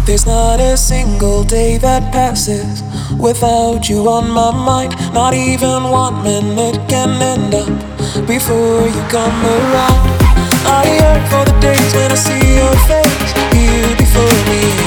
There's not a single day that passes without you on my mind. Not even 1 minute can end up before you come around. I yearn for the days when I see your face here before me.